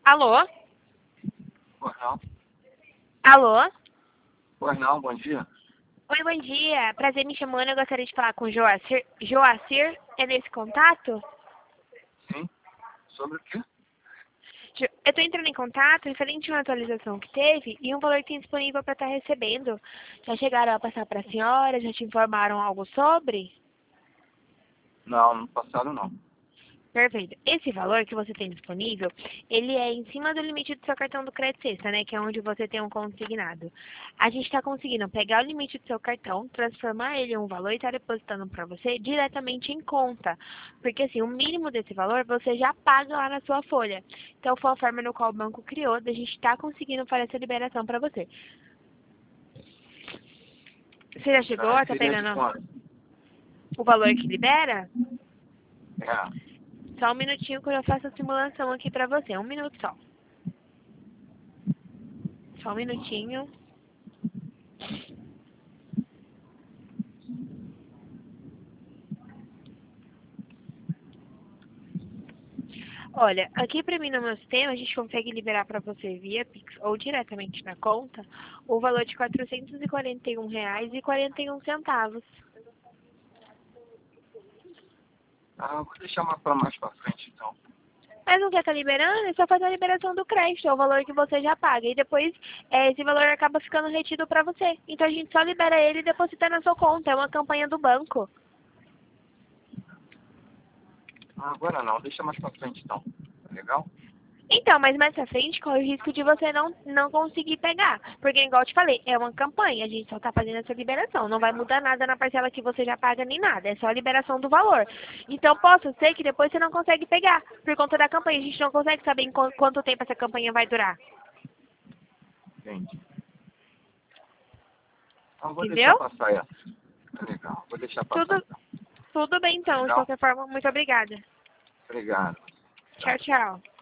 Alô? Pois não. Alô? Pois não, bom dia. Oi, bom dia. Prazer me chamando. Eu gostaria de falar com o Joacir. Joacir, é nesse contato? Sim. Sobre o quê? Eu estou entrando em contato referente a uma atualização que teve e um valor que tem disponível para estar recebendo. Já chegaram a passar para a senhora? Já te informaram algo sobre? Não, no passado não. Perfeito. Esse valor que você tem disponível, ele é em cima do limite do seu cartão do crédito sexta, né? Que é onde você tem um consignado. A gente está conseguindo pegar o limite do seu cartão, transformar ele em um valor e estar depositando para você diretamente em conta. Porque assim, o mínimo desse valor você já paga lá na sua folha. Então foi a forma no qual o banco criou da gente estar conseguindo fazer essa liberação para você. Você já chegou a estar Seria de pegando quanto? o valor que libera? É. Só um minutinho que eu faço a simulação aqui pra você. Um minuto só. Só um minutinho. Olha, aqui pra mim no meu sistema, a gente consegue liberar pra você via Pix ou diretamente na conta o valor de R$ 441,41. Ah, eu vou deixar mais pra mais pra frente, então. Mas não quer estar liberando? É só fazer a liberação do crédito, é o valor que você já paga. E depois esse valor acaba ficando retido pra você. Então a gente só libera ele e deposita na sua conta. É uma campanha do banco. Ah, agora não, deixa mais pra frente, então. Tá legal? Então, mas mais pra frente corre o risco de você não conseguir pegar. Porque, igual eu te falei, é uma campanha, a gente só tá fazendo essa liberação. Não vai mudar nada na parcela que você já paga nem nada. É só a liberação do valor. Então, posso ser que depois você não consegue pegar. Por conta da campanha. A gente não consegue saber em quanto tempo essa campanha vai durar. Entendi. Então vou deixar Entendeu? passar essa. Tá legal, vou deixar passar Tudo, então. tudo bem, Tá então. De legal? qualquer forma, muito obrigada. Obrigado. Tchau, tchau.